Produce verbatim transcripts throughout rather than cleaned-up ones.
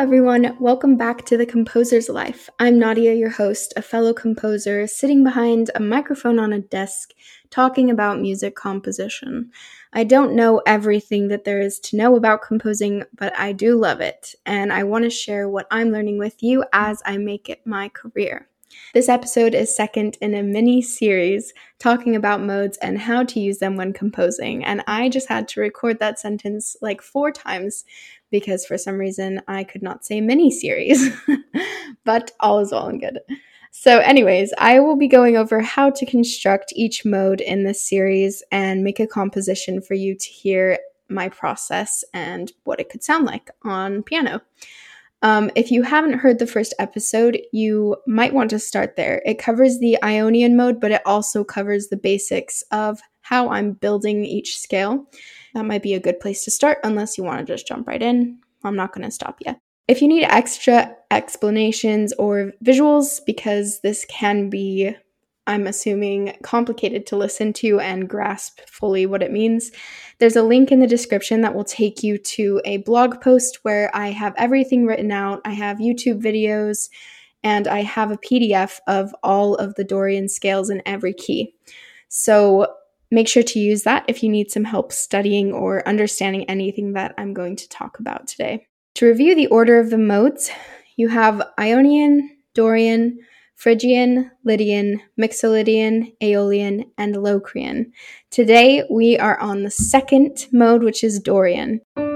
everyone. Welcome back to The Composer's Life. I'm Nadia, your host, a fellow composer, sitting behind a microphone on a desk, talking about music composition. I don't know everything that there is to know about composing, but I do love it, and I want to share what I'm learning with you as I make it my career. This episode is second in a mini-series talking about modes and how to use them when composing, and I just had to record that sentence like four times because for some reason I could not say mini-series, but all is well and good. So anyways, I will be going over how to construct each mode in this series and make a composition for you to hear my process and what it could sound like on piano. Um, if you haven't heard the first episode, you might want to start there. It covers the Ionian mode, but it also covers the basics of how I'm building each scale. That might be a good place to start, unless you want to just jump right in. I'm not going to stop you. If you need extra explanations or visuals, because this can be, I'm assuming, complicated to listen to and grasp fully what it means, there's a link in the description that will take you to a blog post where I have everything written out. I have YouTube videos, and I have a P D F of all of the Dorian scales in every key. So make sure to use that if you need some help studying or understanding anything that I'm going to talk about today. To review the order of the modes, you have Ionian, Dorian, Phrygian, Lydian, Mixolydian, Aeolian, and Locrian. Today we are on the second mode, which is Dorian.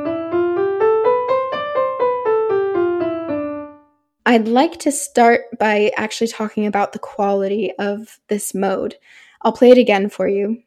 I'd like to start by actually talking about the quality of this mode. I'll play it again for you.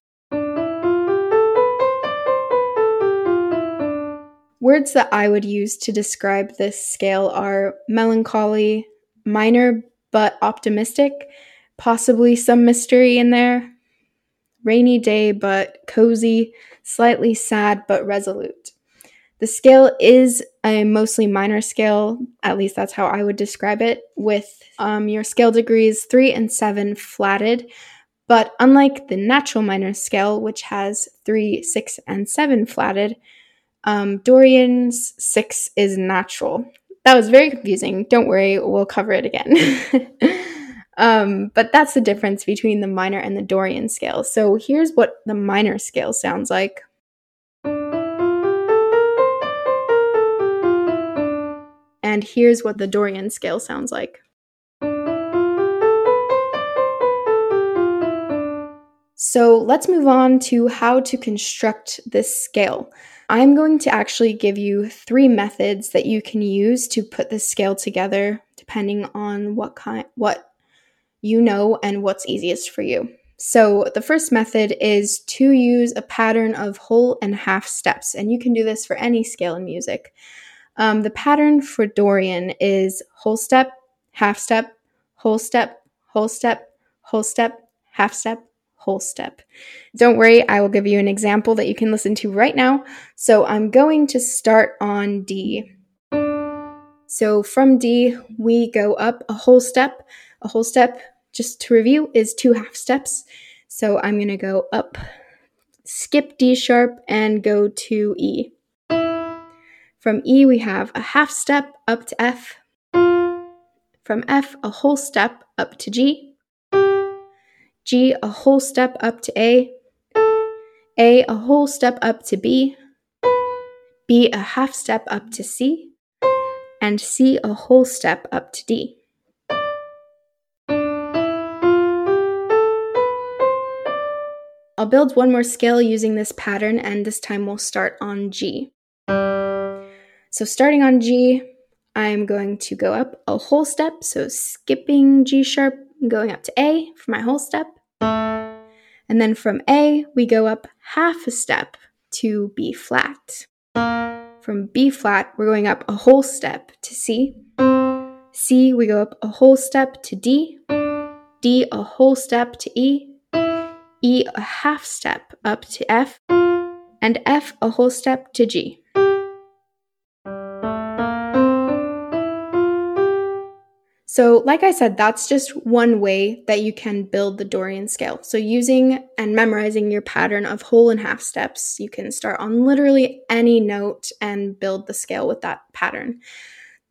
Words that I would use to describe this scale are melancholy, minor but optimistic, possibly some mystery in there, rainy day but cozy, slightly sad but resolute. The scale is a mostly minor scale, at least that's how I would describe it, with um, your scale degrees three and seven flatted. But unlike the natural minor scale, which has three, six, and seven flatted, um, Dorian's six is natural. That was very confusing. Don't worry, we'll cover it again. um, but that's the difference between the minor and the Dorian scale. So here's what the minor scale sounds like. And here's what the Dorian scale sounds like. So let's move on to how to construct this scale. I'm going to actually give you three methods that you can use to put this scale together, depending on what kind, what you know and what's easiest for you. So the first method is to use a pattern of whole and half steps, and you can do this for any scale in music. Um, the pattern for Dorian is whole step, half step, whole step, whole step, whole step, half step, whole step. Don't worry, I will give you an example that you can listen to right now. So I'm going to start on D. So from D, we go up a whole step. A whole step, just to review, is two half steps. So I'm going to go up, skip D sharp, and go to E. From E, we have a half step up to F. From F, a whole step up to G. G, a whole step up to A. A, a whole step up to B. B, a half step up to C. And C, a whole step up to D. I'll build one more scale using this pattern, and this time we'll start on G. So starting on G, I'm going to go up a whole step, so skipping G sharp, going up to A for my whole step. And then from A, we go up half a step to B flat. From B flat, we're going up a whole step to C. C, we go up a whole step to D. D, a whole step to E. E, a half step up to F. And F, a whole step to G. So like I said, that's just one way that you can build the Dorian scale. So using and memorizing your pattern of whole and half steps, you can start on literally any note and build the scale with that pattern.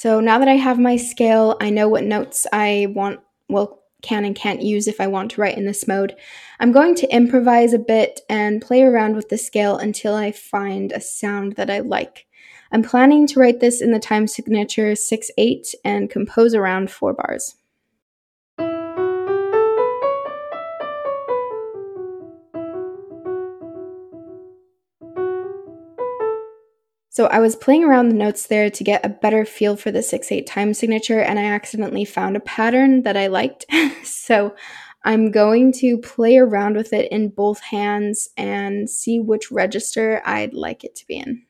So now that I have my scale, I know what notes I want, well, can and can't use if I want to write in this mode. I'm going to improvise a bit and play around with the scale until I find a sound that I like. I'm planning to write this in the time signature six eight and compose around four bars. So I was playing around the notes there to get a better feel for the six eight time signature, and I accidentally found a pattern that I liked. So I'm going to play around with it in both hands and see which register I'd like it to be in.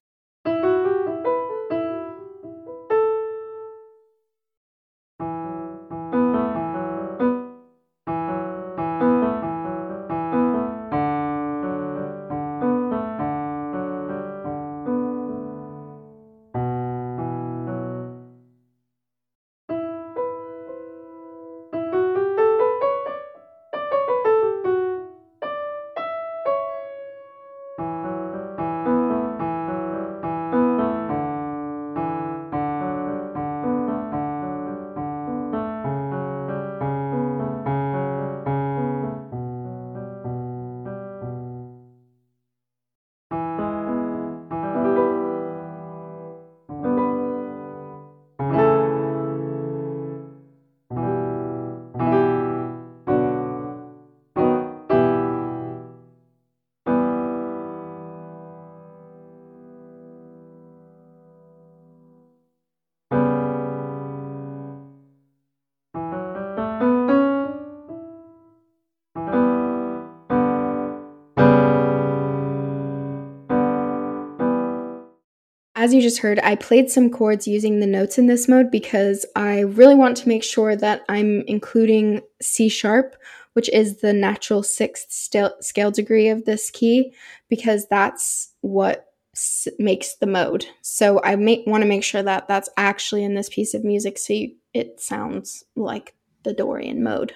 As you just heard, I played some chords using the notes in this mode because I really want to make sure that I'm including C sharp, which is the natural sixth scale degree of this key, because that's what s- makes the mode. So I may- want to make sure that that's actually in this piece of music so you, it sounds like the Dorian mode.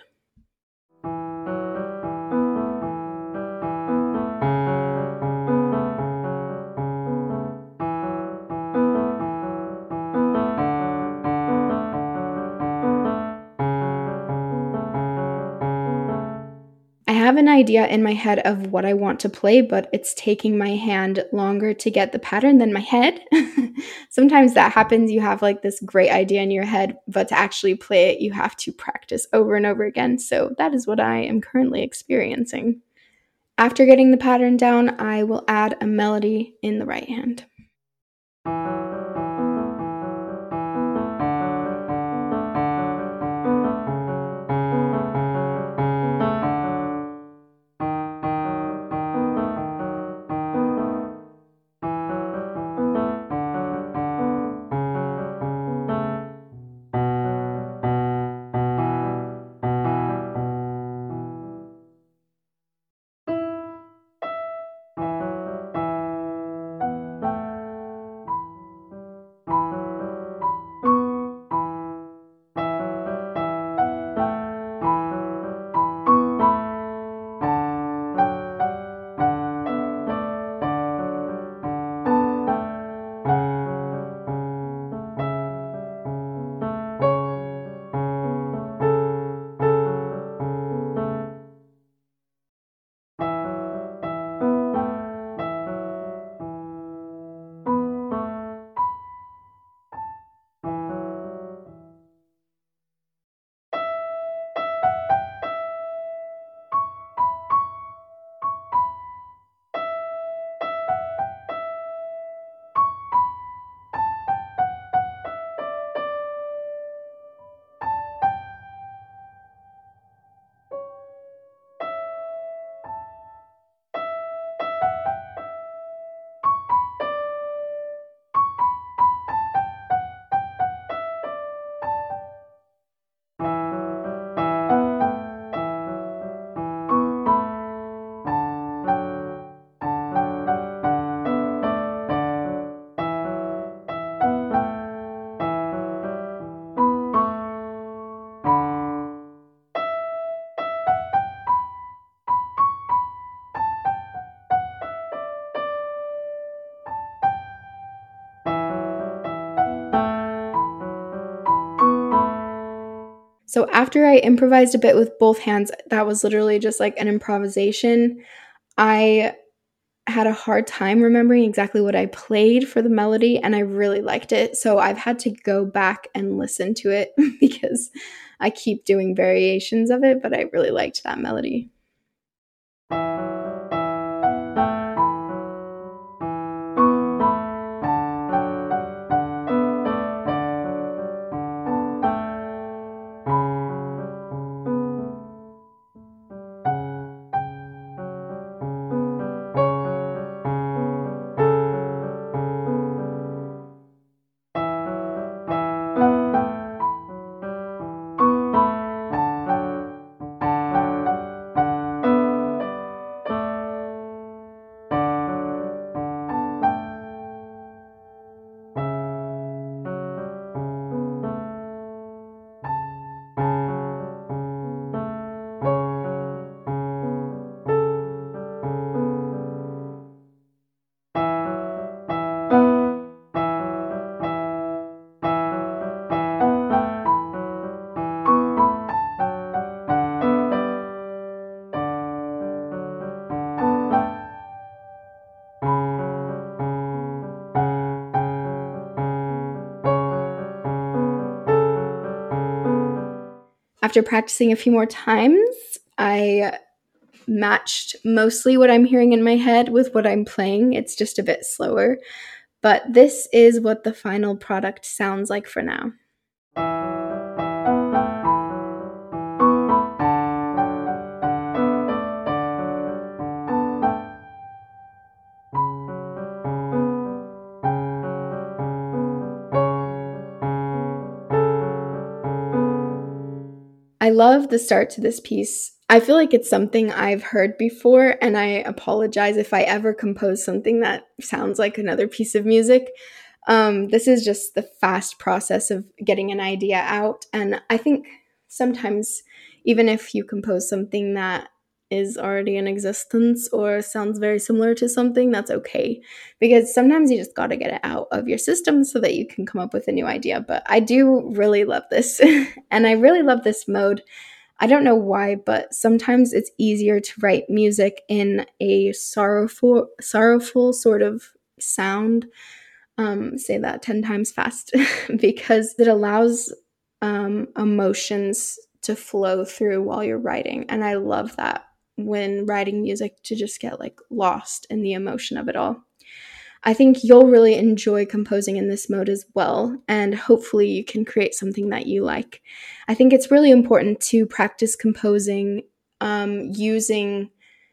I have an idea in my head of what I want to play, but it's taking my hand longer to get the pattern than my head. Sometimes that happens. You have like this great idea in your head, but to actually play it, you have to practice over and over again. So that is what I am currently experiencing. After getting the pattern down, I will add a melody in the right hand. So after I improvised a bit with both hands, that was literally just like an improvisation. I had a hard time remembering exactly what I played for the melody, and I really liked it. So I've had to go back and listen to it because I keep doing variations of it, but I really liked that melody. After practicing a few more times, I matched mostly what I'm hearing in my head with what I'm playing. It's just a bit slower, but this is what the final product sounds like for now. I love the start to this piece. I feel like it's something I've heard before, and I apologize if I ever compose something that sounds like another piece of music. Um, this is just the fast process of getting an idea out, and I think sometimes even if you compose something that is already in existence or sounds very similar to something, that's okay, because sometimes you just got to get it out of your system so that you can come up with a new idea. But I do really love this, and I really love this mode. I don't know why, but sometimes it's easier to write music in a sorrowful, sorrowful sort of sound. Um, say that ten times fast because it allows um, emotions to flow through while you're writing. And I love that when writing music, to just get like lost in the emotion of it all. I think you'll really enjoy composing in this mode as well, and hopefully you can create something that you like. I think it's really important to practice composing um, using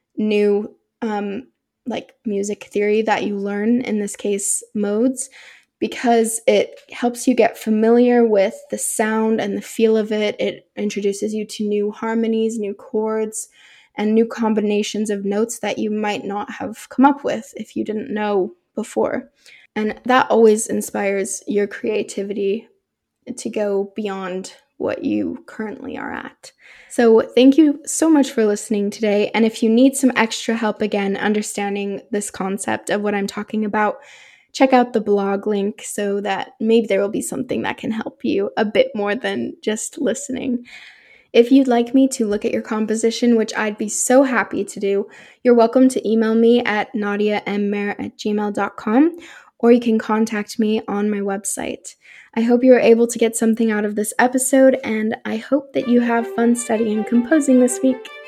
new um, like music theory that you learn, in this case modes, because it helps you get familiar with the sound and the feel of it. It introduces you to new harmonies, new chords, and new combinations of notes that you might not have come up with if you didn't know before. And that always inspires your creativity to go beyond what you currently are at. So thank you so much for listening today. And if you need some extra help again understanding this concept of what I'm talking about, check out the blog link so that maybe there will be something that can help you a bit more than just listening. If you'd like me to look at your composition, which I'd be so happy to do, you're welcome to email me at nadiammer at gmail dot com, or you can contact me on my website. I hope you were able to get something out of this episode, and I hope that you have fun studying composing this week.